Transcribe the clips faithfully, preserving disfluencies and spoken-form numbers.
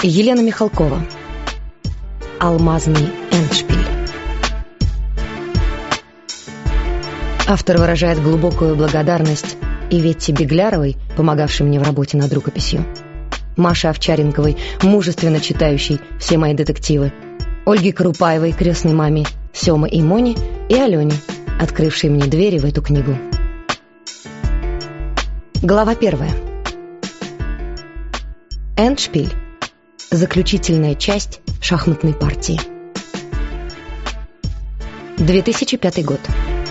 Елена Михалкова. Алмазный эндшпиль. Автор выражает глубокую благодарность Иветте Бегляровой, помогавшей мне в работе над рукописью, Маше Овчаренковой, мужественно читающей все мои детективы, Ольге Крупаевой, крестной маме Сёмы и Мони, и Алене, открывшей мне двери в эту книгу. Глава первая. Эндшпиль. Заключительная часть шахматной партии. две тысячи пятый год.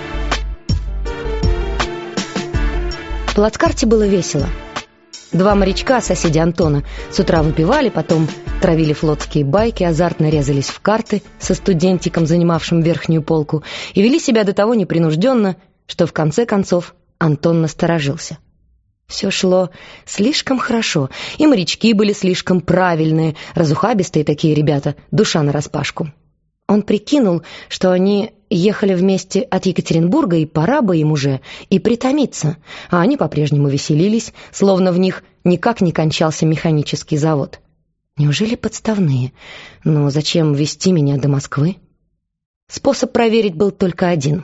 В плацкарте было весело. Два морячка, соседи Антона, с утра выпивали, потом травили флотские байки, азартно резались в карты со студентиком, занимавшим верхнюю полку, и вели себя до того непринужденно, что в конце концов Антон насторожился. Все шло слишком хорошо, и морячки были слишком правильные, разухабистые такие ребята, душа нараспашку. Он прикинул, что они ехали вместе от Екатеринбурга, и пора бы им уже и притомиться, а они по-прежнему веселились, словно в них никак не кончался механический завод. Неужели подставные? Но зачем везти меня до Москвы? Способ проверить был только один.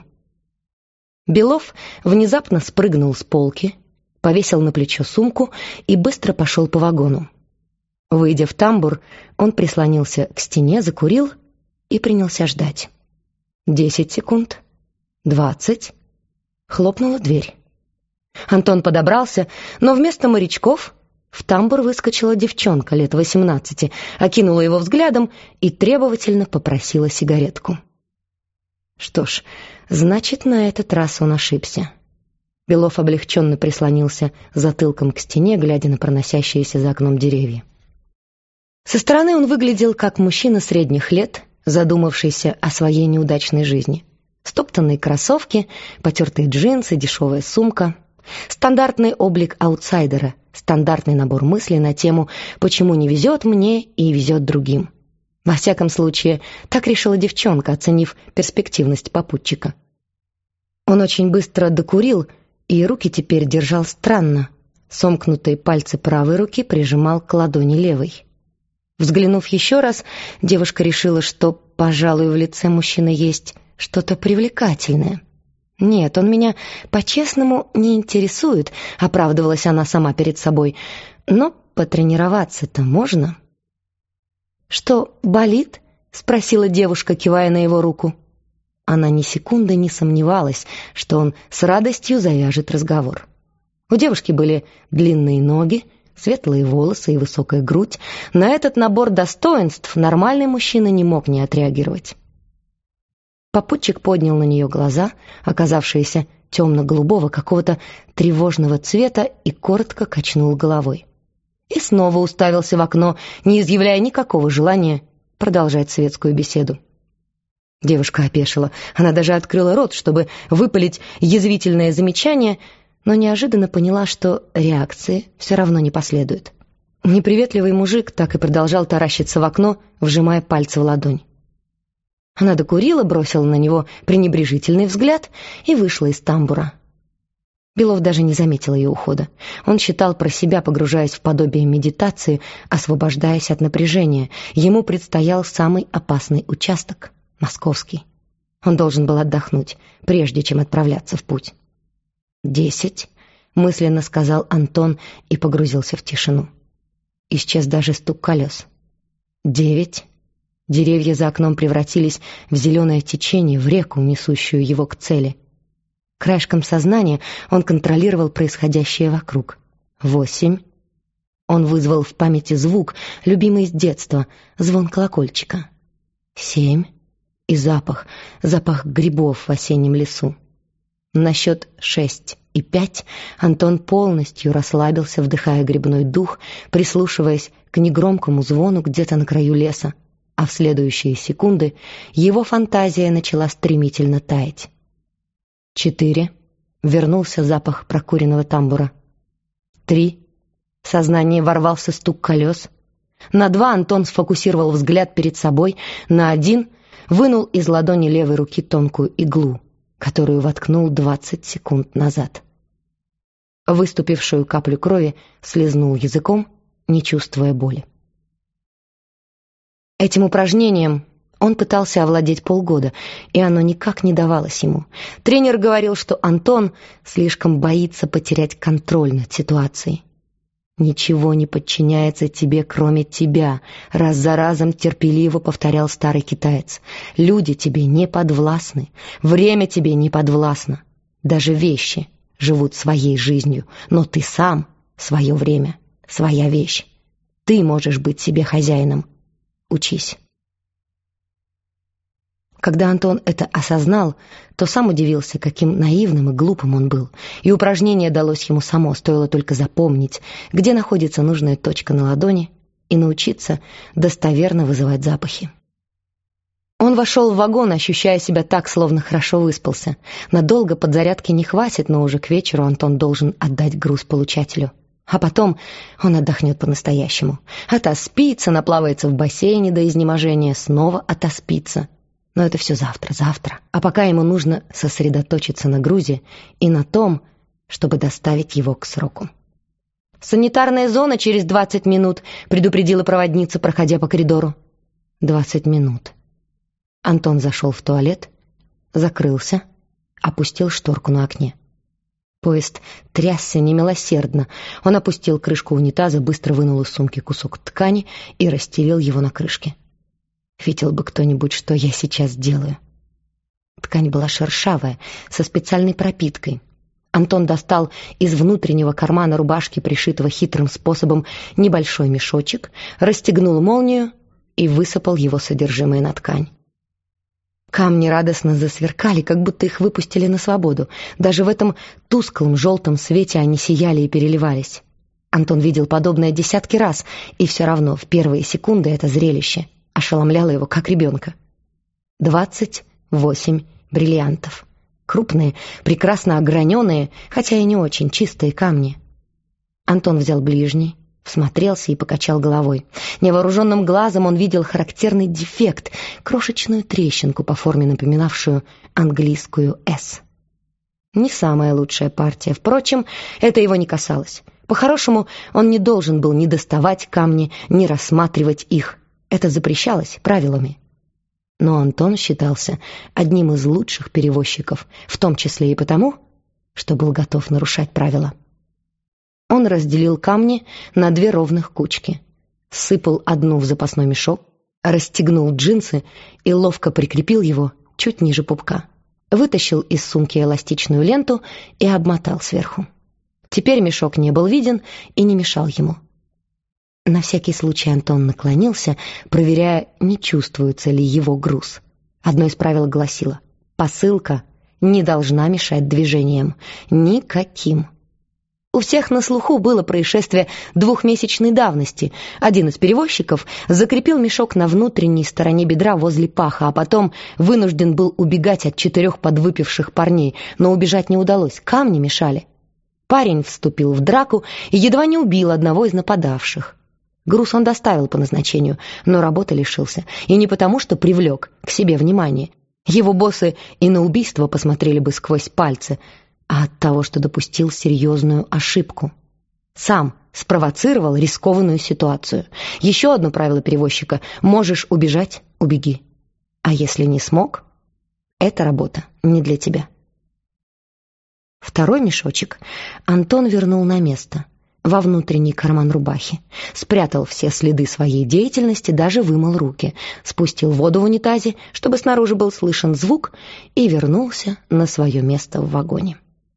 Белов внезапно спрыгнул с полки, повесил на плечо сумку и быстро пошел по вагону. Выйдя в тамбур, он прислонился к стене, закурил и принялся ждать. Десять секунд, двадцать. Хлопнула дверь. Антон подобрался, но вместо морячков в тамбур выскочила девчонка лет восемнадцати, окинула его взглядом и требовательно попросила сигаретку. Что ж, значит, на этот раз он ошибся. Белов облегченно прислонился затылком к стене, глядя на проносящиеся за окном деревья. Со стороны он выглядел как мужчина средних лет, задумавшийся о своей неудачной жизни. Стоптанные кроссовки, потертые джинсы, дешевая сумка. Стандартный облик аутсайдера, стандартный набор мыслей на тему «почему не везет мне и везет другим». Во всяком случае, так решила девчонка, оценив перспективность попутчика. Он очень быстро докурил, и руки теперь держал странно. Сомкнутые пальцы правой руки прижимал к ладони левой. Взглянув еще раз, девушка решила, что, пожалуй, в лице мужчины есть что-то привлекательное. «Нет, он меня по-честному не интересует», — оправдывалась она сама перед собой. «Но потренироваться-то можно». «Что, болит?» — спросила девушка, кивая на его руку. Она ни секунды не сомневалась, что он с радостью завяжет разговор. У девушки были длинные ноги, светлые волосы и высокая грудь. На этот набор достоинств нормальный мужчина не мог не отреагировать. Попутчик поднял на нее глаза, оказавшиеся темно-голубого, какого-то тревожного цвета, и коротко качнул головой. И снова уставился в окно, не изъявляя никакого желания продолжать светскую беседу. Девушка опешила. Она даже открыла рот, чтобы выпалить язвительное замечание, но неожиданно поняла, что реакции все равно не последует. Неприветливый мужик так и продолжал таращиться в окно, вжимая пальцы в ладонь. Она докурила, бросила на него пренебрежительный взгляд и вышла из тамбура. Белов даже не заметил ее ухода. Он считал про себя, погружаясь в подобие медитации, освобождаясь от напряжения. Ему предстоял самый опасный участок — московский. Он должен был отдохнуть, прежде чем отправляться в путь. «Десять», — мысленно сказал Антон и погрузился в тишину. Исчез даже стук колес. «Девять». Деревья за окном превратились в зеленое течение, в реку, несущую его к цели. Краешком сознания он контролировал происходящее вокруг. «Восемь». Он вызвал в памяти звук, любимый с детства, звон колокольчика. «Семь». И запах, запах грибов в осеннем лесу. На счет шесть и пять Антон полностью расслабился, вдыхая грибной дух, прислушиваясь к негромкому звону где-то на краю леса, а в следующие секунды его фантазия начала стремительно таять. Четыре. Вернулся запах прокуренного тамбура. Три. В сознание ворвался стук колес. На два Антон сфокусировал взгляд перед собой, на один — вынул из ладони левой руки тонкую иглу, которую воткнул двадцать секунд назад. Выступившую каплю крови слезнул языком, не чувствуя боли. Этим упражнением он пытался овладеть полгода, и оно никак не давалось ему. Тренер говорил, что Антон слишком боится потерять контроль над ситуацией. «Ничего не подчиняется тебе, кроме тебя», — раз за разом терпеливо повторял старый китаец. «Люди тебе не подвластны, время тебе не подвластно. Даже вещи живут своей жизнью, но ты сам — свое время, своя вещь. Ты можешь быть себе хозяином. Учись». Когда Антон это осознал, то сам удивился, каким наивным и глупым он был. И упражнение далось ему само, стоило только запомнить, где находится нужная точка на ладони, и научиться достоверно вызывать запахи. Он вошел в вагон, ощущая себя так, словно хорошо выспался. Надолго подзарядки не хватит, но уже к вечеру Антон должен отдать груз получателю. А потом он отдохнет по-настоящему. Отоспится, наплавается в бассейне до изнеможения, снова отоспится. Но это все завтра, завтра. А пока ему нужно сосредоточиться на грузе и на том, чтобы доставить его к сроку. «Санитарная зона через двадцать минут», — предупредила проводница, проходя по коридору. Двадцать минут. Антон зашел в туалет, закрылся, опустил шторку на окне. Поезд трясся немилосердно. Он опустил крышку унитаза, быстро вынул из сумки кусок ткани и расстелил его на крышке. Видел бы кто-нибудь, что я сейчас делаю. Ткань была шершавая, со специальной пропиткой. Антон достал из внутреннего кармана рубашки, пришитого хитрым способом, небольшой мешочек, расстегнул молнию и высыпал его содержимое на ткань. Камни радостно засверкали, как будто их выпустили на свободу. Даже в этом тусклом желтом свете они сияли и переливались. Антон видел подобное десятки раз, и все равно в первые секунды это зрелище ошеломляло его, как ребенка. Двадцать восемь бриллиантов. Крупные, прекрасно ограненные, хотя и не очень чистые камни. Антон взял ближний, всмотрелся и покачал головой. Невооруженным глазом он видел характерный дефект, крошечную трещинку по форме, напоминавшую английскую «С». Не самая лучшая партия. Впрочем, это его не касалось. По-хорошему, он не должен был ни доставать камни, ни рассматривать их. Это запрещалось правилами. Но Антон считался одним из лучших перевозчиков, в том числе и потому, что был готов нарушать правила. Он разделил камни на две ровных кучки, сыпал одну в запасной мешок, расстегнул джинсы и ловко прикрепил его чуть ниже пупка. Вытащил из сумки эластичную ленту и обмотал сверху. Теперь мешок не был виден и не мешал ему. На всякий случай Антон наклонился, проверяя, не чувствуется ли его груз. Одно из правил гласило: посылка не должна мешать движениям. Никаким. У всех на слуху было происшествие двухмесячной давности. Один из перевозчиков закрепил мешок на внутренней стороне бедра возле паха, а потом вынужден был убегать от четырех подвыпивших парней, но убежать не удалось, камни мешали. Парень вступил в драку и едва не убил одного из нападавших. Груз он доставил по назначению, но работы лишился. И не потому, что привлек к себе внимание. Его боссы и на убийство посмотрели бы сквозь пальцы, а от того, что допустил серьезную ошибку. Сам спровоцировал рискованную ситуацию. Еще одно правило перевозчика: можешь убежать — убеги. А если не смог, эта работа не для тебя. Второй мешочек Антон вернул на место, во внутренний карман рубахи, спрятал все следы своей деятельности, даже вымыл руки, спустил воду в унитазе, чтобы снаружи был слышен звук, и вернулся на свое место в вагоне.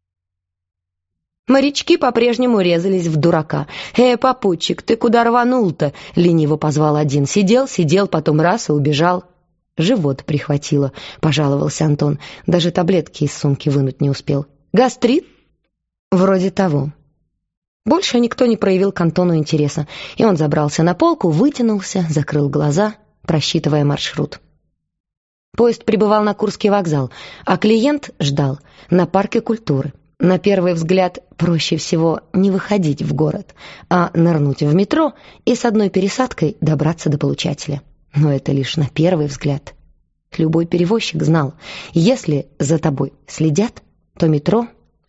Морячки по-прежнему резались в дурака. «Э, попутчик, ты куда рванул-то?» — лениво позвал один. Сидел, сидел, потом раз и убежал. «Живот прихватило», — пожаловался Антон. Даже таблетки из сумки вынуть не успел. «Гастрит?» «Вроде того». Больше никто не проявил к Антону интереса, и он забрался на полку, вытянулся, закрыл глаза, просчитывая маршрут. Поезд прибывал на Курский вокзал, а клиент ждал на парке культуры. На первый взгляд проще всего не выходить в город, а нырнуть в метро и с одной пересадкой добраться до получателя. Но это лишь на первый взгляд. Любой перевозчик знал, если за тобой следят, то метро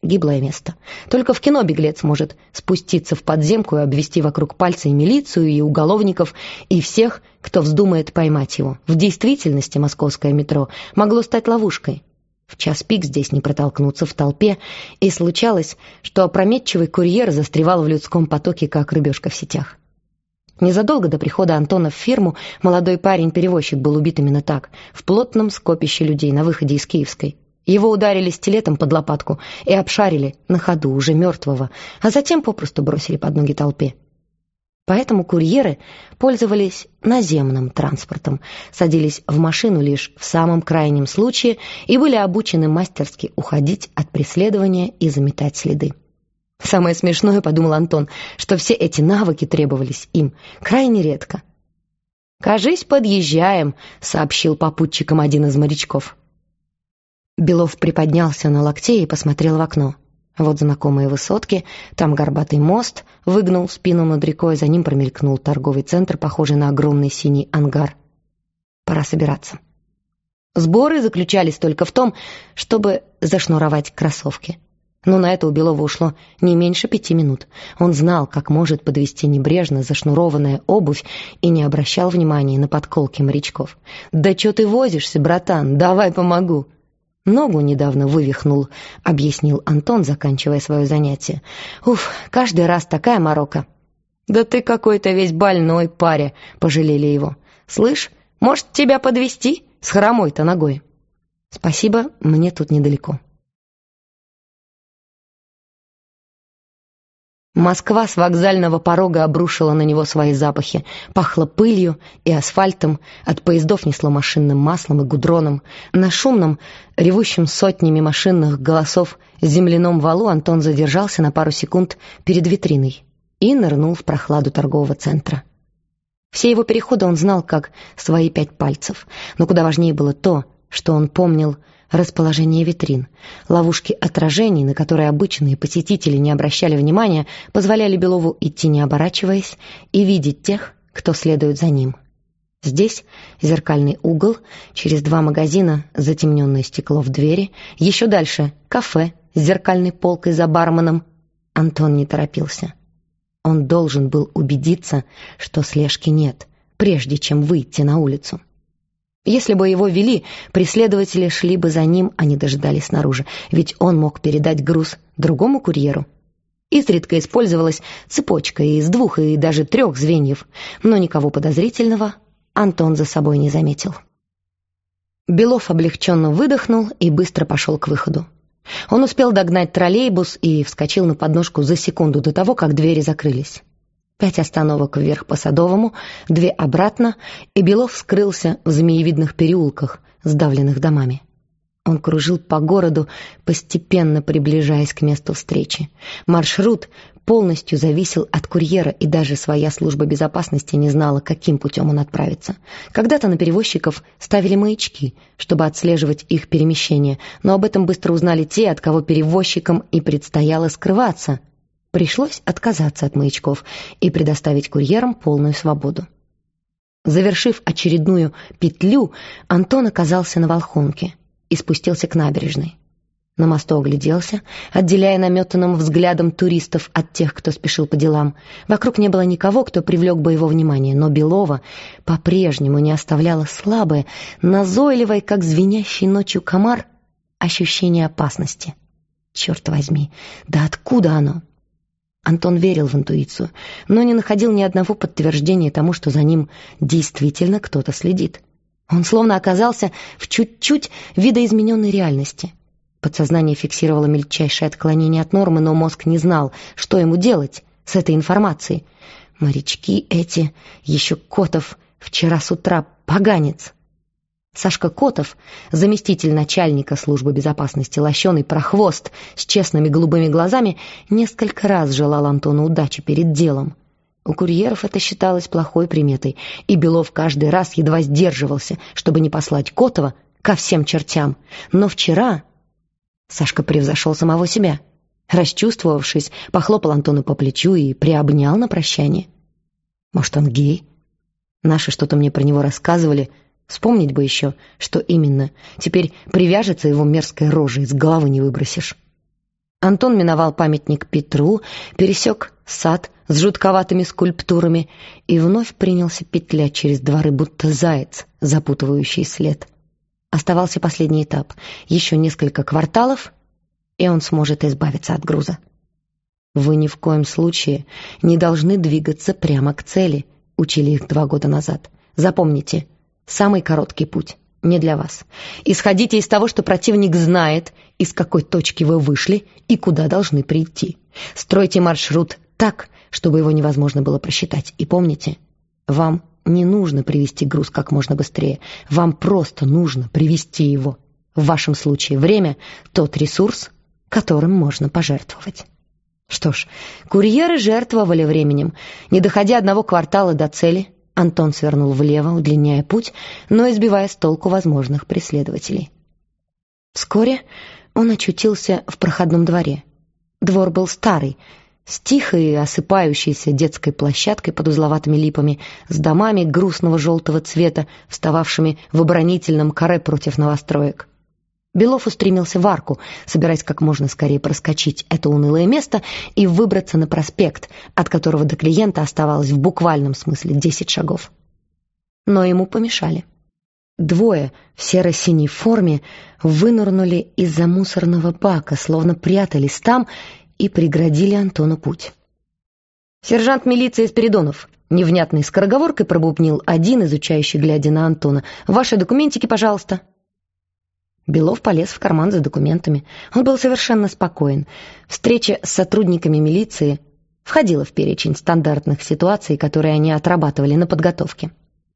Гиблое место. Только в кино беглец может спуститься в подземку и обвести вокруг пальца и милицию, и уголовников, и всех, кто вздумает поймать его. В действительности московское метро могло стать ловушкой. В час пик здесь не протолкнуться в толпе, и случалось, что опрометчивый курьер застревал в людском потоке, как рыбешка в сетях. Незадолго до прихода Антона в фирму молодой парень-перевозчик был убит именно так, в плотном скопище людей на выходе из Киевской. Его ударили стилетом под лопатку и обшарили на ходу уже мертвого, а затем попросту бросили под ноги толпе. Поэтому курьеры пользовались наземным транспортом, садились в машину лишь в самом крайнем случае и были обучены мастерски уходить от преследования и заметать следы. Самое смешное, подумал Антон, что все эти навыки требовались им крайне редко. «Кажись, подъезжаем», — сообщил попутчикам один из морячков. Белов приподнялся на локте и посмотрел в окно. Вот знакомые высотки, там горбатый мост выгнул спину над рекой, за ним промелькнул торговый центр, похожий на огромный синий ангар. Пора собираться. Сборы заключались только в том, чтобы зашнуровать кроссовки. Но на это у Белова ушло не меньше пяти минут. Он знал, как может подвести небрежно зашнурованная обувь и не обращал внимания на подколки морячков. «Да чё ты возишься, братан? Давай помогу!» «Ногу недавно вывихнул», — объяснил Антон, заканчивая свое занятие. «Уф, каждый раз такая морока». «Да ты какой-то весь больной, паря», — пожалели его. «Слышь, может, тебя подвезти с хромой-то ногой?» «Спасибо, мне тут недалеко». Москва с вокзального порога обрушила на него свои запахи. Пахло пылью и асфальтом, от поездов несло машинным маслом и гудроном. На шумном, ревущем сотнями машинных голосов земляном валу Антон задержался на пару секунд перед витриной и нырнул в прохладу торгового центра. Все его переходы он знал как свои пять пальцев, но куда важнее было то, что он помнил расположение витрин. Ловушки отражений, на которые обычные посетители не обращали внимания, позволяли Белову идти не оборачиваясь и видеть тех, кто следует за ним. Здесь зеркальный угол, через два магазина затемненное стекло в двери, еще дальше кафе с зеркальной полкой за барменом. Антон не торопился. Он должен был убедиться, что слежки нет, прежде чем выйти на улицу. Если бы его вели, преследователи шли бы за ним, а не дожидались снаружи, ведь он мог передать груз другому курьеру. Изредка использовалась цепочка из двух и даже трех звеньев, но никого подозрительного Антон за собой не заметил. Белов облегченно выдохнул и быстро пошел к выходу. Он успел догнать троллейбус и вскочил на подножку за секунду до того, как двери закрылись. Пять остановок вверх по Садовому, две обратно, и Белов скрылся в змеевидных переулках, сдавленных домами. Он кружил по городу, постепенно приближаясь к месту встречи. Маршрут полностью зависел от курьера, и даже своя служба безопасности не знала, каким путем он отправится. Когда-то на перевозчиков ставили маячки, чтобы отслеживать их перемещение, но об этом быстро узнали те, от кого перевозчикам и предстояло скрываться. Пришлось отказаться от маячков и предоставить курьерам полную свободу. Завершив очередную петлю, Антон оказался на Волхонке и спустился к набережной. На мосту огляделся, отделяя наметанным взглядом туристов от тех, кто спешил по делам. Вокруг не было никого, кто привлек бы его внимание, но Белова по-прежнему не оставляло слабое, назойливое, как звенящий ночью комар, ощущение опасности. Черт возьми, да откуда оно? Антон верил в интуицию, но не находил ни одного подтверждения тому, что за ним действительно кто-то следит. Он словно оказался в чуть-чуть видоизмененной реальности. Подсознание фиксировало мельчайшее отклонение от нормы, но мозг не знал, что ему делать с этой информацией. Морячки эти, еще Котов, вчера с утра поганец. Сашка Котов, заместитель начальника службы безопасности, лощеный прохвост с честными голубыми глазами, несколько раз желал Антону удачи перед делом. У курьеров это считалось плохой приметой, и Белов каждый раз едва сдерживался, чтобы не послать Котова ко всем чертям. Но вчера Сашка превзошел самого себя. Расчувствовавшись, похлопал Антону по плечу и приобнял на прощание. Может, он гей? Наши что-то мне про него рассказывали. Вспомнить бы еще, что именно. Теперь привяжется его мерзкой рожей, с головы не выбросишь. Антон миновал памятник Петру, пересек сад с жутковатыми скульптурами и вновь принялся петлять через дворы, будто заяц, запутывающий след. Оставался последний этап. Еще несколько кварталов, и он сможет избавиться от груза. «Вы ни в коем случае не должны двигаться прямо к цели», — учили их два года назад. «Запомните, самый короткий путь не для вас. Исходите из того, что противник знает, из какой точки вы вышли и куда должны прийти. Стройте маршрут так, чтобы его невозможно было просчитать. И помните, вам не нужно привезти груз как можно быстрее. Вам просто нужно привезти его. В вашем случае время — тот ресурс, которым можно пожертвовать». Что ж, курьеры жертвовали временем. Не доходя одного квартала до цели, Антон свернул влево, удлиняя путь, но избивая с толку возможных преследователей. Вскоре он очутился в проходном дворе. Двор был старый, с тихой, осыпающейся детской площадкой под узловатыми липами, с домами грустного желтого цвета, встававшими в оборонительном каре против новостроек. Белов устремился в арку, собираясь как можно скорее проскочить это унылое место и выбраться на проспект, от которого до клиента оставалось в буквальном смысле десять шагов. Но ему помешали. Двое в серо-синей форме вынырнули из-за мусорного бака, словно прятались там и преградили Антону путь. «Сержант милиции Спиридонов», — невнятной скороговоркой пробубнил один, изучающий, глядя на Антона. «Ваши документики, пожалуйста». Белов полез в карман за документами. Он был совершенно спокоен. Встреча с сотрудниками милиции входила в перечень стандартных ситуаций, которые они отрабатывали на подготовке.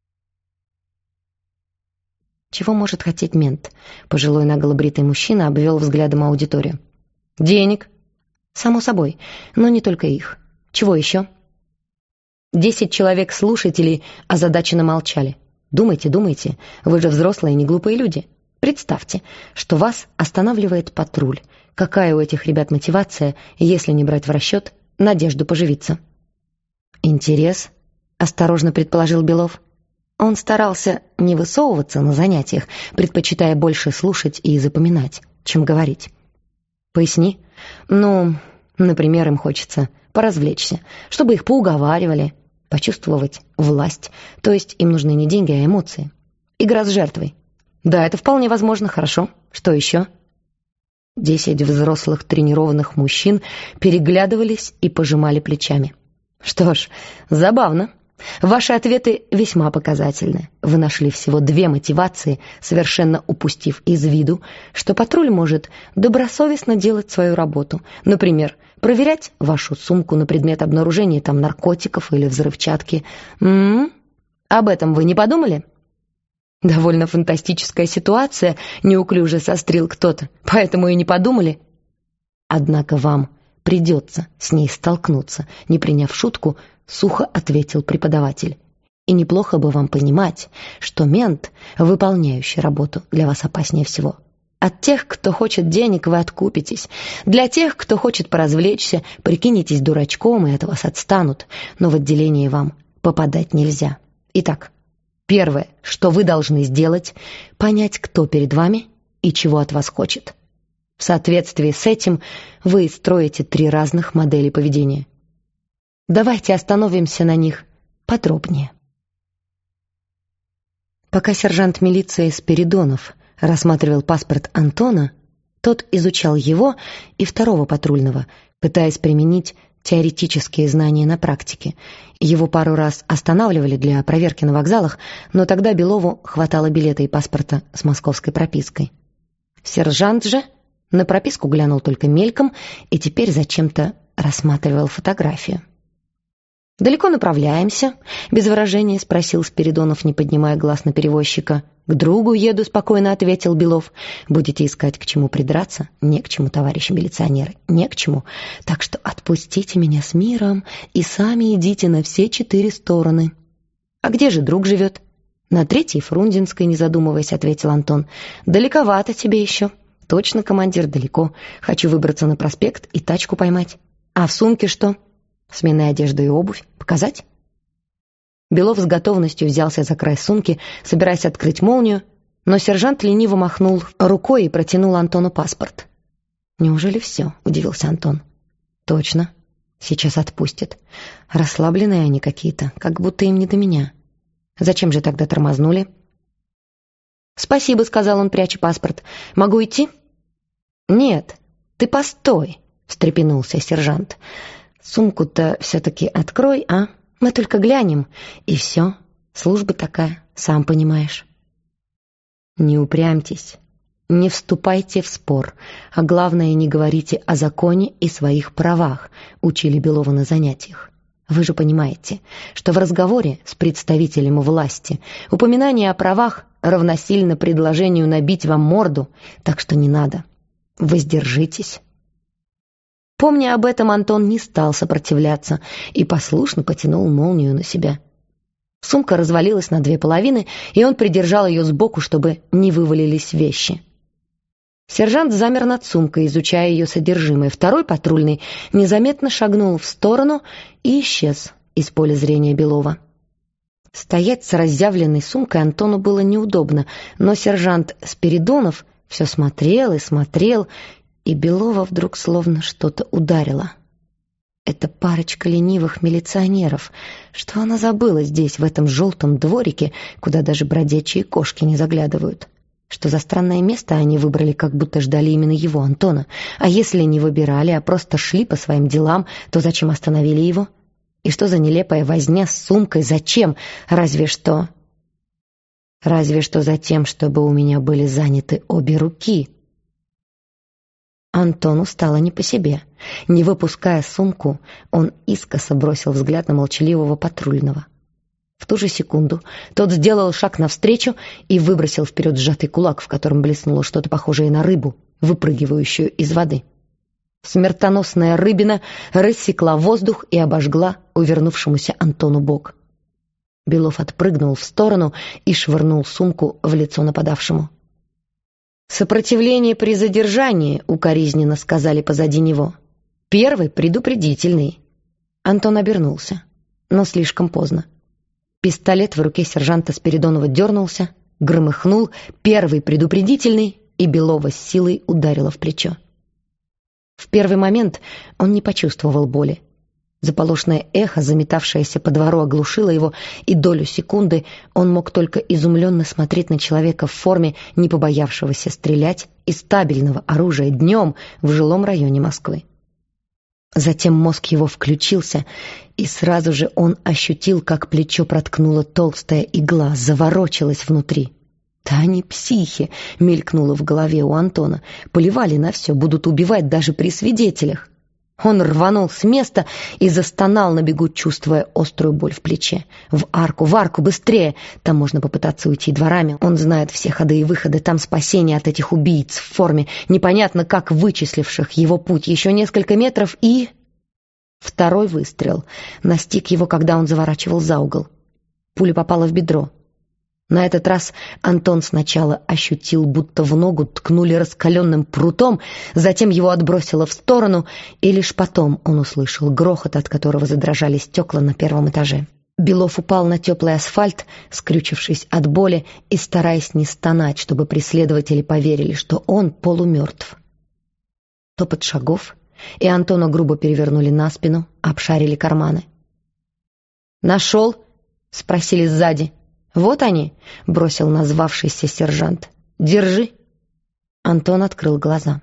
Чего может хотеть мент? Пожилой наголобритый мужчина обвел взглядом аудиторию. «Денег». «Само собой, но не только их. Чего еще?» Десять человек-слушателей озадаченно молчали. «Думайте, думайте, вы же взрослые, не глупые люди. Представьте, что вас останавливает патруль. Какая у этих ребят мотивация, если не брать в расчет надежду поживиться?» «Интерес», — осторожно предположил Белов. Он старался не высовываться на занятиях, предпочитая больше слушать и запоминать, чем говорить. «Поясни». «Ну, например, им хочется поразвлечься, чтобы их поуговаривали, почувствовать власть. То есть им нужны не деньги, а эмоции. Игра с жертвой». «Да, это вполне возможно. Хорошо. Что еще?» Десять взрослых тренированных мужчин переглядывались и пожимали плечами. «Что ж, забавно. Ваши ответы весьма показательны. Вы нашли всего две мотивации, совершенно упустив из виду, что патруль может добросовестно делать свою работу. Например, проверять вашу сумку на предмет обнаружения там наркотиков или взрывчатки. М-м-м? Об этом вы не подумали?» «Довольно фантастическая ситуация», — неуклюже сострил кто-то, «поэтому и не подумали». «Однако вам придется с ней столкнуться», — не приняв шутку, сухо ответил преподаватель. «И неплохо бы вам понимать, что мент, выполняющий работу, для вас опаснее всего. От тех, кто хочет денег, вы откупитесь. Для тех, кто хочет поразвлечься, прикинетесь дурачком, и от вас отстанут. Но в отделение вам попадать нельзя. Итак, первое, что вы должны сделать, понять, кто перед вами и чего от вас хочет. В соответствии с этим вы строите три разных модели поведения. Давайте остановимся на них подробнее». Пока сержант милиции Спиридонов рассматривал паспорт Антона, тот изучал его и второго патрульного, пытаясь применить теоретические знания на практике. Его пару раз останавливали для проверки на вокзалах, но тогда Белову хватало билета и паспорта с московской пропиской. Сержант же на прописку глянул только мельком и теперь зачем-то рассматривал фотографию. «Далеко направляемся?» — без выражения спросил Спиридонов, не поднимая глаз на перевозчика. «К другу еду», — спокойно ответил Белов. «Будете искать, к чему придраться? Не к чему, товарищи милиционеры, не к чему. Так что отпустите меня с миром и сами идите на все четыре стороны». «А где же друг живет?» «На Третьей Фрунзенской», — не задумываясь, ответил Антон. «Далековато тебе еще». «Точно, командир, далеко. Хочу выбраться на проспект и тачку поймать». «А в сумке что?» «Сменная одежда и обувь. Показать?» Белов с готовностью взялся за край сумки, собираясь открыть молнию, но сержант лениво махнул рукой и протянул Антону паспорт. «Неужели все?» — удивился Антон. «Точно. Сейчас отпустят. Расслабленные они какие-то, как будто им не до меня. Зачем же тогда тормознули?» «Спасибо», — сказал он, пряча паспорт. «Могу идти?» «Нет, ты постой», — встрепенулся сержант. «Сумку-то все-таки открой, а? Мы только глянем, и все. Служба такая, сам понимаешь». «Не упрямьтесь, не вступайте в спор, а главное, не говорите о законе и своих правах», — учили Белова на занятиях. «Вы же понимаете, что в разговоре с представителем власти упоминание о правах равносильно предложению набить вам морду, так что не надо. Воздержитесь». Помня об этом, Антон не стал сопротивляться и послушно потянул молнию на себя. Сумка развалилась на две половины, и он придержал ее сбоку, чтобы не вывалились вещи. Сержант замер над сумкой, изучая ее содержимое. Второй патрульный незаметно шагнул в сторону и исчез из поля зрения Белова. Стоять с разъявленной сумкой Антону было неудобно, но сержант Спиридонов все смотрел и смотрел, и Белова вдруг словно что-то ударило. Это парочка ленивых милиционеров. Что она забыла здесь, в этом желтом дворике, куда даже бродячие кошки не заглядывают? Что за странное место они выбрали, как будто ждали именно его, Антона? А если не выбирали, а просто шли по своим делам, то зачем остановили его? И что за нелепая возня с сумкой? Зачем? Разве что... Разве что за тем, чтобы у меня были заняты обе руки. Антону стало не по себе. Не выпуская сумку, он искоса бросил взгляд на молчаливого патрульного. В ту же секунду тот сделал шаг навстречу и выбросил вперед сжатый кулак, в котором блеснуло что-то похожее на рыбу, выпрыгивающую из воды. Смертоносная рыбина рассекла воздух и обожгла увернувшемуся Антону бок. Белов отпрыгнул в сторону и швырнул сумку в лицо нападавшему. «Сопротивление при задержании», — укоризненно сказали позади него. «Первый предупредительный». Антон обернулся, но слишком поздно. Пистолет в руке сержанта Спиридонова дернулся, громыхнул, первый предупредительный, и Белова с силой ударило в плечо. В первый момент он не почувствовал боли. Заполошное эхо, заметавшееся по двору, оглушило его, и долю секунды он мог только изумленно смотреть на человека в форме, не побоявшегося стрелять из стабильного оружия днем в жилом районе Москвы. Затем мозг его включился, и сразу же он ощутил, как плечо проткнула толстая игла, заворочилась внутри. «Да они психи!» — мелькнуло в голове у Антона. «Поливали на все, будут убивать даже при свидетелях». Он рванул с места и застонал на бегу, чувствуя острую боль в плече. «В арку, в арку, быстрее! Там можно попытаться уйти дворами. Он знает все ходы и выходы. Там спасение от этих убийц в форме, непонятно как вычисливших его путь. Еще несколько метров и...» Второй выстрел настиг его, когда он заворачивал за угол. Пуля попала в бедро. На этот раз Антон сначала ощутил, будто в ногу ткнули раскаленным прутом, затем его отбросило в сторону, и лишь потом он услышал грохот, от которого задрожали стекла на первом этаже. Белов упал на теплый асфальт, скрючившись от боли и стараясь не стонать, чтобы преследователи поверили, что он полумертв. Топот шагов, и Антона грубо перевернули на спину, обшарили карманы. «Нашел?» — спросили сзади. «Вот они», — бросил назвавшийся сержант. «Держи». Антон открыл глаза.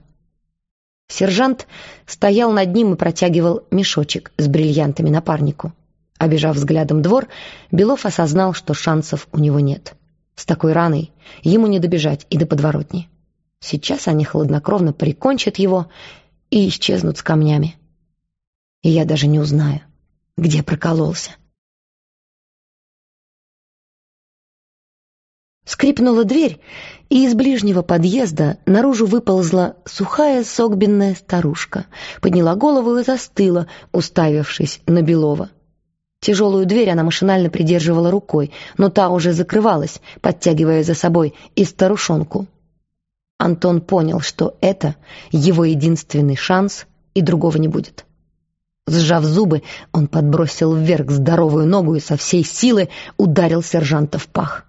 Сержант стоял над ним и протягивал мешочек с бриллиантами напарнику. Обежав взглядом двор, Белов осознал, что шансов у него нет. С такой раной ему не добежать и до подворотни. Сейчас они хладнокровно прикончат его и исчезнут с камнями. И я даже не узнаю, где прокололся. Скрипнула дверь, и из ближнего подъезда наружу выползла сухая согбенная старушка, подняла голову и застыла, уставившись на Белова. Тяжелую дверь она машинально придерживала рукой, но та уже закрывалась, подтягивая за собой и старушонку. Антон понял, что это его единственный шанс, и другого не будет. Сжав зубы, он подбросил вверх здоровую ногу и со всей силы ударил сержанта в пах.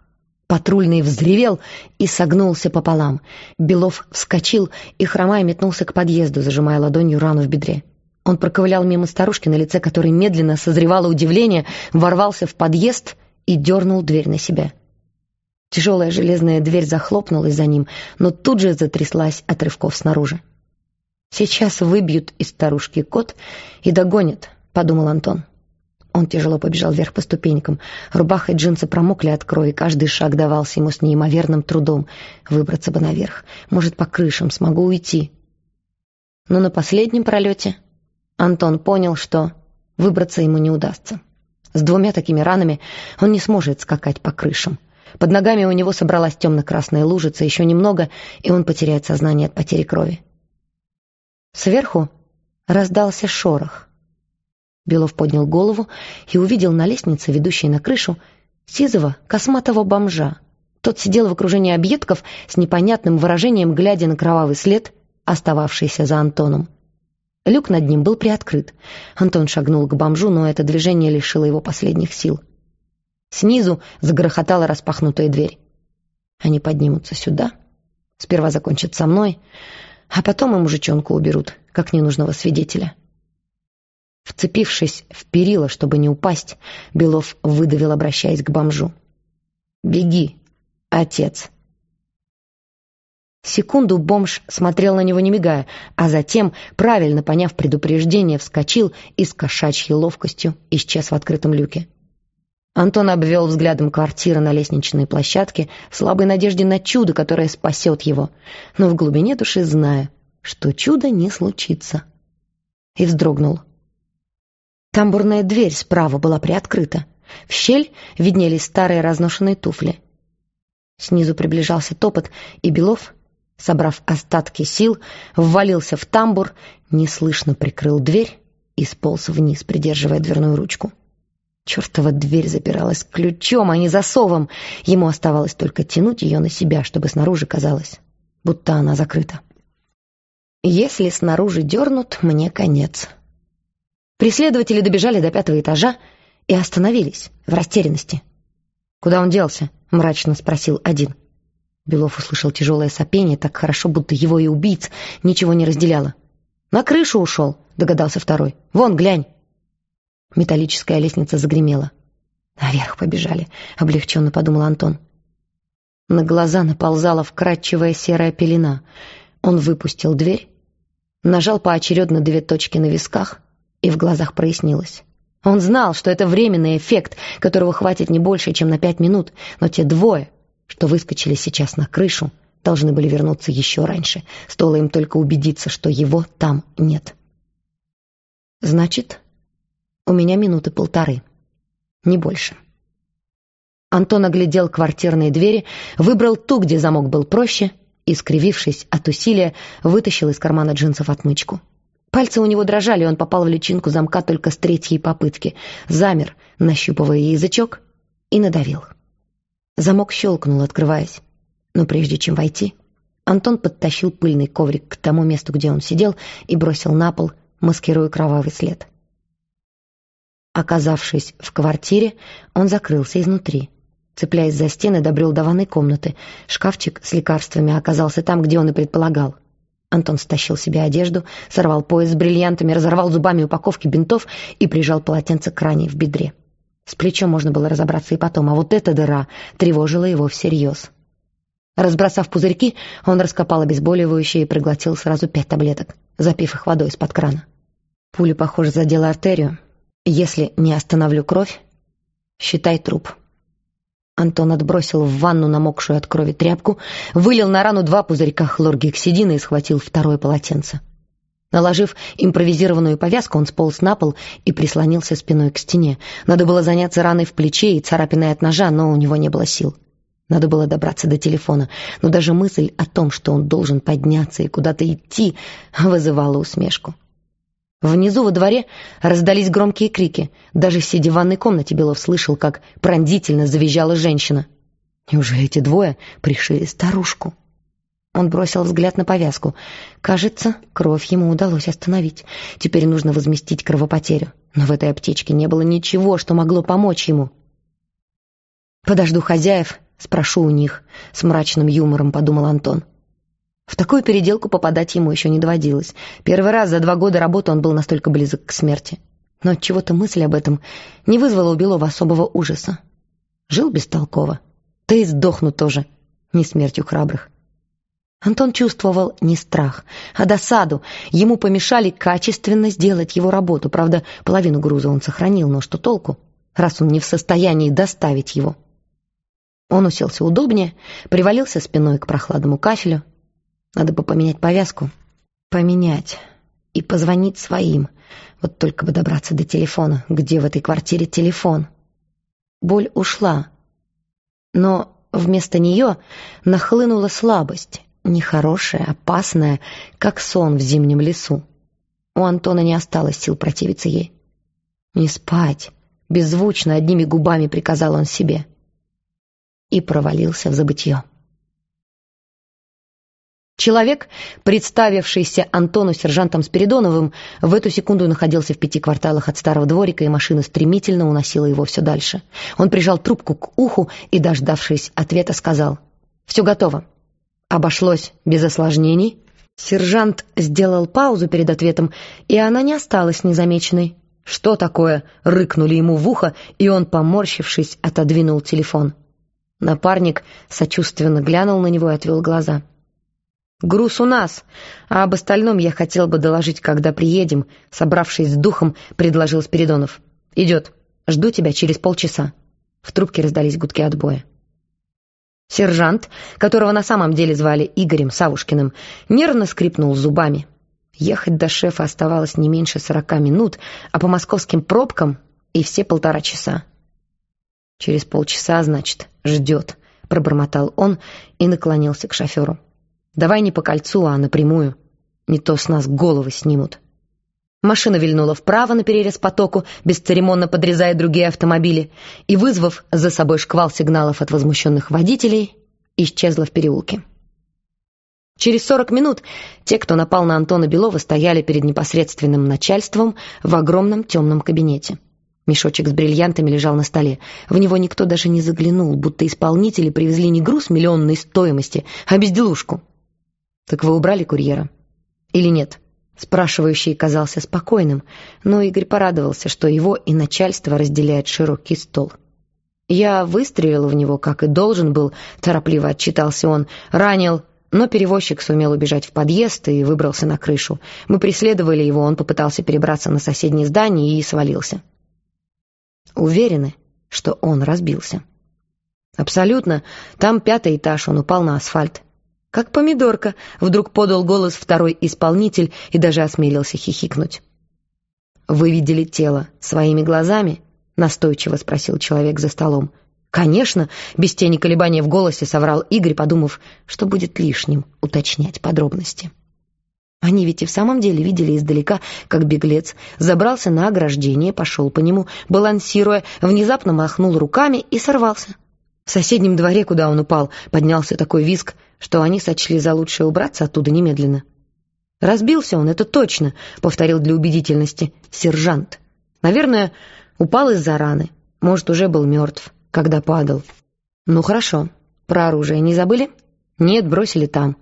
Патрульный взревел и согнулся пополам. Белов вскочил и, хромая, метнулся к подъезду, зажимая ладонью рану в бедре. Он проковылял мимо старушки, на лице которой медленно созревало удивление, ворвался в подъезд и дернул дверь на себя. Тяжелая железная дверь захлопнулась за ним, но тут же затряслась от рывков снаружи. «Сейчас выбьют из старушки кот и догонят», — подумал Антон. Он тяжело побежал вверх по ступенькам. Рубаха и джинсы промокли от крови, каждый шаг давался ему с неимоверным трудом. Выбраться бы наверх, может, по крышам, смогу уйти. Но на последнем пролете Антон понял, что выбраться ему не удастся. С двумя такими ранами он не сможет скакать по крышам. Под ногами у него собралась темно-красная лужица, еще немного, и он потеряет сознание от потери крови. Сверху раздался шорох. Белов поднял голову и увидел на лестнице, ведущей на крышу, сизого косматого бомжа. Тот сидел в окружении объедков с непонятным выражением, глядя на кровавый след, остававшийся за Антоном. Люк над ним был приоткрыт. Антон шагнул к бомжу, но это движение лишило его последних сил. Снизу загрохотала распахнутая дверь. Они поднимутся сюда, сперва закончат со мной, а потом и мужичонку уберут, как ненужного свидетеля. Вцепившись в перила, чтобы не упасть, Белов выдавил, обращаясь к бомжу: «Беги, отец». Секунду бомж смотрел на него, не мигая, а затем, правильно поняв предупреждение, вскочил и с кошачьей ловкостью исчез в открытом люке. Антон обвел взглядом квартиры на лестничной площадке в слабой надежде на чудо, которое спасет его, но в глубине души зная, что чудо не случится. И вздрогнул. Тамбурная дверь справа была приоткрыта. В щель виднелись старые разношенные туфли. Снизу приближался топот, и Белов, собрав остатки сил, ввалился в тамбур, неслышно прикрыл дверь и сполз вниз, придерживая дверную ручку. Чертова дверь запиралась ключом, а не засовом. Ему оставалось только тянуть ее на себя, чтобы снаружи казалось, будто она закрыта. Если снаружи дернут, мне конец. Преследователи добежали до пятого этажа и остановились в растерянности. «Куда он делся?» — мрачно спросил один. Белов услышал тяжелое сопение, так хорошо, будто его и убийц ничего не разделяло. «На крышу ушел», — догадался второй. «Вон, глянь». Металлическая лестница загремела. «Наверх побежали», — облегченно подумал Антон. На глаза наползала вкрадчивая серая пелена. Он выпустил дверь, нажал поочередно две точки на висках, и в глазах прояснилось. Он знал, что это временный эффект, которого хватит не больше, чем на пять минут, но те двое, что выскочили сейчас на крышу, должны были вернуться еще раньше. Стоило им только убедиться, что его там нет. «Значит, у меня минуты полторы, не больше». Антон оглядел квартирные двери, выбрал ту, где замок был проще, и, скривившись от усилия, вытащил из кармана джинсов отмычку. Пальцы у него дрожали, он попал в личинку замка только с третьей попытки. Замер, нащупывая язычок, и надавил. Замок щелкнул, открываясь. Но прежде чем войти, Антон подтащил пыльный коврик к тому месту, где он сидел, и бросил на пол, маскируя кровавый след. Оказавшись в квартире, он закрылся изнутри. Цепляясь за стены, добрел до ванной комнаты. Шкафчик с лекарствами оказался там, где он и предполагал. Антон стащил себе одежду, сорвал пояс с бриллиантами, разорвал зубами упаковки бинтов и прижал полотенце к ране в бедре. С плечом можно было разобраться и потом, а вот эта дыра тревожила его всерьез. Разбросав пузырьки, он раскопал обезболивающее и проглотил сразу пять таблеток, запив их водой из-под крана. Пуля, похоже, задела артерию. Если не остановлю кровь, считай труп. Антон отбросил в ванну намокшую от крови тряпку, вылил на рану два пузырька хлоргексидина и схватил второе полотенце. Наложив импровизированную повязку, он сполз на пол и прислонился спиной к стене. Надо было заняться раной в плече и царапиной от ножа, но у него не было сил. Надо было добраться до телефона, но даже мысль о том, что он должен подняться и куда-то идти, вызывала усмешку. Внизу во дворе раздались громкие крики. Даже сидя в ванной комнате, Белов слышал, как пронзительно завизжала женщина. Неужели эти двое пришили старушку? Он бросил взгляд на повязку. Кажется, кровь ему удалось остановить. Теперь нужно возместить кровопотерю. Но в этой аптечке не было ничего, что могло помочь ему. «Подожду хозяев», — Спрошу у них, с мрачным юмором подумал Антон. В такую переделку попадать ему еще не доводилось. Первый раз за два года работы он был настолько близок к смерти. Но отчего-то мысль об этом не вызвала у Белова особого ужаса. Жил бестолково. Да и сдохну тоже, не смертью храбрых. Антон чувствовал не страх, а досаду. Ему помешали качественно сделать его работу. Правда, половину груза он сохранил, но что толку, раз он не в состоянии доставить его? Он уселся удобнее, привалился спиной к прохладному кафелю. Надо бы поменять повязку. Поменять. И позвонить своим. Вот только бы добраться до телефона. Где в этой квартире телефон? Боль ушла. Но вместо нее нахлынула слабость. Нехорошая, опасная, как сон в зимнем лесу. У Антона не осталось сил противиться ей. «Не спать!» — беззвучно, одними губами приказал он себе. И провалился в забытье. Человек, представившийся Антону сержантом Спиридоновым, в эту секунду находился в пяти кварталах от старого дворика, и машина стремительно уносила его все дальше. Он прижал трубку к уху и, дождавшись ответа, сказал: «Все готово. Обошлось без осложнений». Сержант сделал паузу перед ответом, и она не осталась незамеченной. «Что такое?» — рыкнули ему в ухо, и он, поморщившись, отодвинул телефон. Напарник сочувственно глянул на него и отвел глаза. «Груз у нас, а об остальном я хотел бы доложить, когда приедем», — собравшись с духом, предложил Спиридонов. «Идет. Жду тебя через полчаса». В трубке раздались гудки отбоя. Сержант, которого на самом деле звали Игорем Савушкиным, нервно скрипнул зубами. Ехать до шефа оставалось не меньше сорока минут, а по московским пробкам и все полтора часа. «Через полчаса, значит, ждет», — пробормотал он и наклонился к шоферу. «Давай не по кольцу, а напрямую. Не то с нас головы снимут». Машина вильнула вправо на перерез потоку, бесцеремонно подрезая другие автомобили, и, вызвав за собой шквал сигналов от возмущенных водителей, исчезла в переулке. Через сорок минут те, кто напал на Антона Белова, стояли перед непосредственным начальством в огромном темном кабинете. Мешочек с бриллиантами лежал на столе. В него никто даже не заглянул, будто исполнители привезли не груз миллионной стоимости, а безделушку. «Так вы убрали курьера? Или нет?» Спрашивающий казался спокойным, но Игорь порадовался, что его и начальство разделяет широкий стол. «Я выстрелил в него, как и должен был», — торопливо отчитался он. «Ранил, но перевозчик сумел убежать в подъезд и выбрался на крышу. Мы преследовали его, он попытался перебраться на соседнее здание и свалился». «Уверены, что он разбился?» «Абсолютно. Там пятый этаж, он упал на асфальт». «Как помидорка», — вдруг подал голос второй исполнитель и даже осмелился хихикнуть. «Вы видели тело своими глазами?» — настойчиво спросил человек за столом. «Конечно», — без тени колебания в голосе соврал Игорь, подумав, что будет лишним уточнять подробности. Они ведь и в самом деле видели издалека, как беглец забрался на ограждение, пошел по нему, балансируя, внезапно махнул руками и сорвался. В соседнем дворе, куда он упал, поднялся такой визг, что они сочли за лучшее убраться оттуда немедленно. «Разбился он, это точно», — повторил для убедительности сержант. «Наверное, упал из-за раны. Может, уже был мертв, когда падал». «Ну хорошо. Про оружие не забыли?» «Нет, бросили там».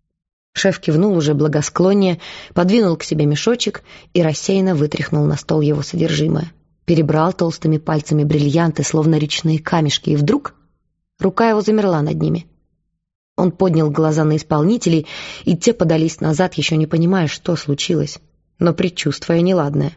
Шеф кивнул уже благосклоннее, подвинул к себе мешочек и рассеянно вытряхнул на стол его содержимое. Перебрал толстыми пальцами бриллианты, словно речные камешки, и вдруг рука его замерла над ними. Он поднял глаза на исполнителей, и те подались назад, еще не понимая, что случилось, но предчувствуя неладное.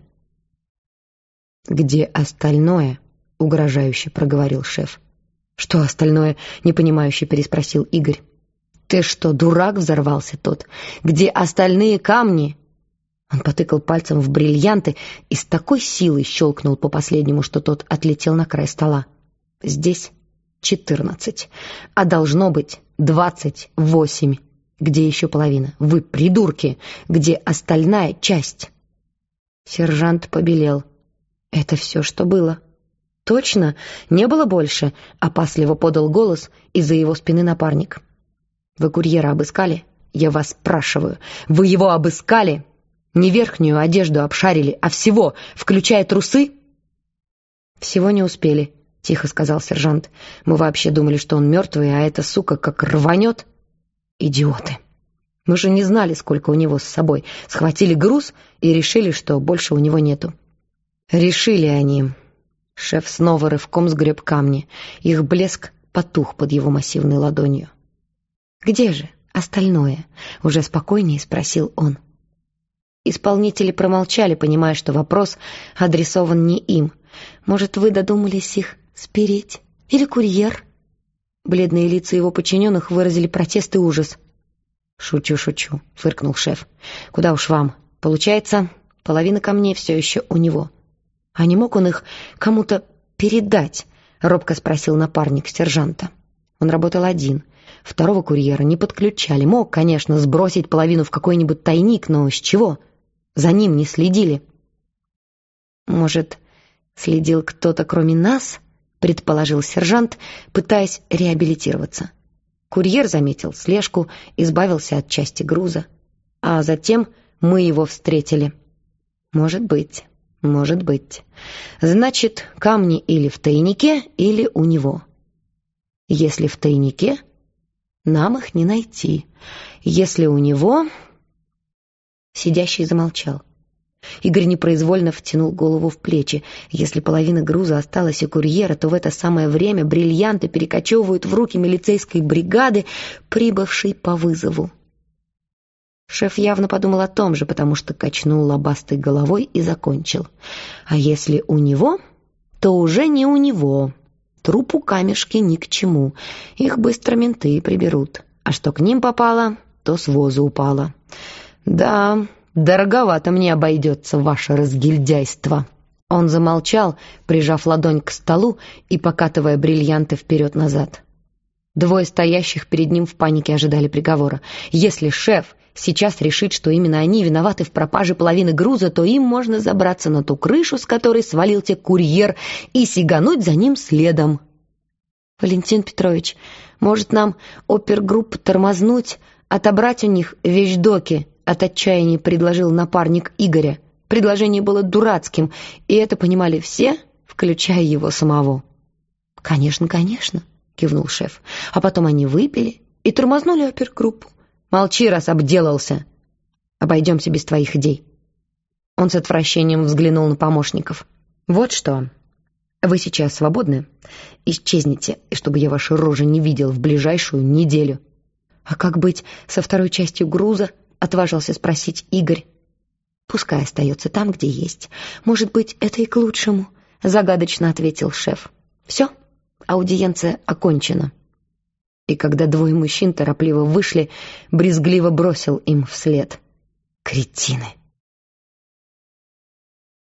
«Где остальное?» — угрожающе проговорил шеф. «Что остальное?» — непонимающе переспросил Игорь. «Ты что, дурак?» — взорвался тот. «Где остальные камни?» Он потыкал пальцем в бриллианты и с такой силой щелкнул по последнему, что тот отлетел на край стола. «Здесь четырнадцать, а должно быть двадцать восемь. Где еще половина? Вы придурки! Где остальная часть?» Сержант побелел. «Это все, что было?» «Точно? Не было больше?» — опасливо подал голос из-за его спины напарник. «Вы курьера обыскали? Я вас спрашиваю. Вы его обыскали? Не верхнюю одежду обшарили, а всего, включая трусы?» «Всего не успели», — тихо сказал сержант. «Мы вообще думали, что он мертвый, а эта сука как рванет. Идиоты! Мы же не знали, сколько у него с собой. Схватили груз и решили, что больше у него нету». Решили они. Шеф снова рывком сгреб камни. Их блеск потух под его массивной ладонью. «Где же остальное?» — уже спокойнее спросил он. Исполнители промолчали, понимая, что вопрос адресован не им. «Может, вы додумались их спереть? Или курьер?» Бледные лица его подчиненных выразили протест и ужас. «Шучу, шучу», — фыркнул шеф. «Куда уж вам? Получается, половина камней все еще у него». «А не мог он их кому-то передать?» — робко спросил напарник сержанта. Он работал один. Второго курьера не подключали. Мог, конечно, сбросить половину в какой-нибудь тайник, но с чего? За ним не следили. «Может, следил кто-то кроме нас?» — предположил сержант, пытаясь реабилитироваться. Курьер заметил слежку, избавился от части груза. А затем мы его встретили. «Может быть, может быть. Значит, камни или в тайнике, или у него. Если в тайнике, нам их не найти. Если у него...» Сидящий замолчал. Игорь непроизвольно втянул голову в плечи. Если половина груза осталась у курьера, то в это самое время бриллианты перекочевывают в руки милицейской бригады, прибывшей по вызову. Шеф явно подумал о том же, потому что качнул лобастой головой и закончил. А если у него, то уже не у него. Трупу камешки ни к чему. Их быстро менты приберут. А что к ним попало, то с воза упало. Да, дороговато мне обойдется ваше разгильдяйство». Он замолчал, прижав ладонь к столу и покатывая бриллианты вперед-назад. Двое стоящих перед ним в панике ожидали приговора. Если шеф сейчас решит, что именно они виноваты в пропаже половины груза, то им можно забраться на ту крышу, с которой свалился курьер, и сигануть за ним следом. «Валентин Петрович, может, нам опергруппу тормознуть, отобрать у них вещдоки?» — от отчаяния предложил напарник Игоря. Предложение было дурацким, и это понимали все, включая его самого. «Конечно, конечно», — кивнул шеф. «А потом они выпили и тормознули опергруппу. Молчи, раз обделался. Обойдемся без твоих идей». Он с отвращением взглянул на помощников. «Вот что. Вы сейчас свободны? Исчезните, и чтобы я ваши рожи не видел в ближайшую неделю». «А как быть со второй частью груза?» — отважился спросить Игорь. «Пускай остается там, где есть. Может быть, это и к лучшему», — загадочно ответил шеф. «Все, аудиенция окончена». И когда двое мужчин торопливо вышли, брезгливо бросил им вслед: «Кретины!»